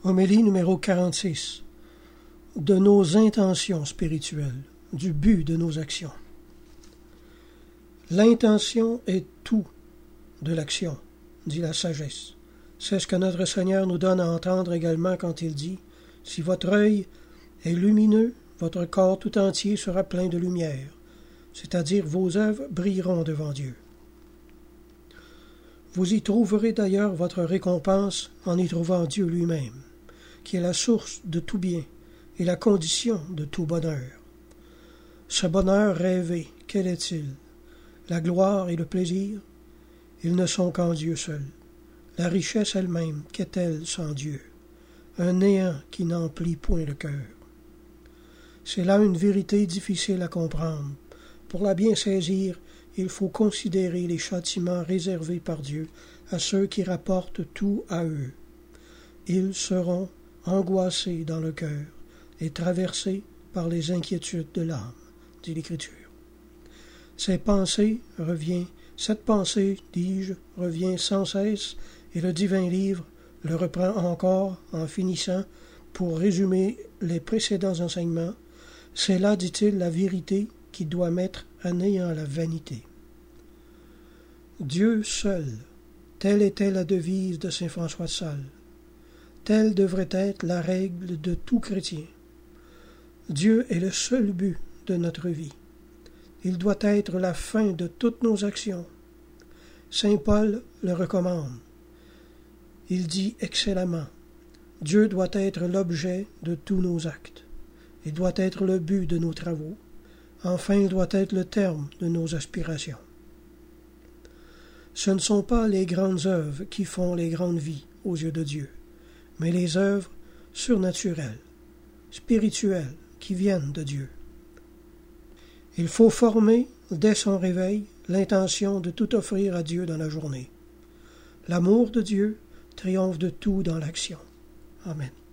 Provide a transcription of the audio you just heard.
Homélie numéro 46. De nos intentions spirituelles, du but de nos actions. L'intention est tout de l'action, dit la sagesse. C'est ce que notre Seigneur nous donne à entendre également quand il dit « Si votre œil est lumineux, votre corps tout entier sera plein de lumière, c'est-à-dire vos œuvres brilleront devant Dieu. » Vous y trouverez d'ailleurs votre récompense en y trouvant Dieu lui-même, qui est la source de tout bien et la condition de tout bonheur. Ce bonheur rêvé, quel est-il? La gloire et le plaisir? Ils ne sont qu'en Dieu seul. La richesse elle-même, qu'est-elle sans Dieu? Un néant qui n'emplit point le cœur. C'est là une vérité difficile à comprendre. Pour la bien saisir, il faut considérer les châtiments réservés par Dieu à ceux qui rapportent tout à eux. Ils seront angoissés dans le cœur et traversés par les inquiétudes de l'âme, dit l'Écriture. Cette pensée, dis-je, revient sans cesse, et le divin livre le reprend encore en finissant pour résumer les précédents enseignements. C'est là, dit-il, la vérité qui doit mettre à néant la vanité. Dieu seul, telle était la devise de saint François de Sales. Telle devrait être la règle de tout chrétien. Dieu est le seul but de notre vie. Il doit être la fin de toutes nos actions. Saint Paul le recommande. Il dit excellemment, Dieu doit être l'objet de tous nos actes. Il doit être le but de nos travaux. Enfin, il doit être le terme de nos aspirations. Ce ne sont pas les grandes œuvres qui font les grandes vies aux yeux de Dieu, mais les œuvres surnaturelles, spirituelles, qui viennent de Dieu. Il faut former, dès son réveil, l'intention de tout offrir à Dieu dans la journée. L'amour de Dieu triomphe de tout dans l'action. Amen.